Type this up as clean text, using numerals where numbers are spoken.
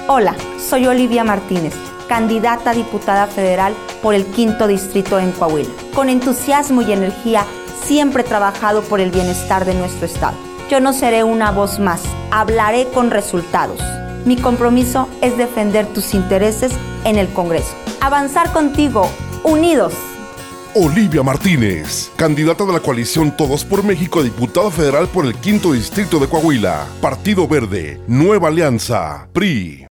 Hola, soy Olivia Martínez, candidata a diputada federal por el 5º Distrito en Coahuila. Con entusiasmo y energía, siempre he trabajado por el bienestar de nuestro estado. Yo no seré una voz más, hablaré con resultados. Mi compromiso es defender tus intereses en el Congreso. Avanzar contigo, unidos. Olivia Martínez, candidata de la coalición Todos por México, diputada federal por el 5º Distrito de Coahuila. Partido Verde, Nueva Alianza, PRI.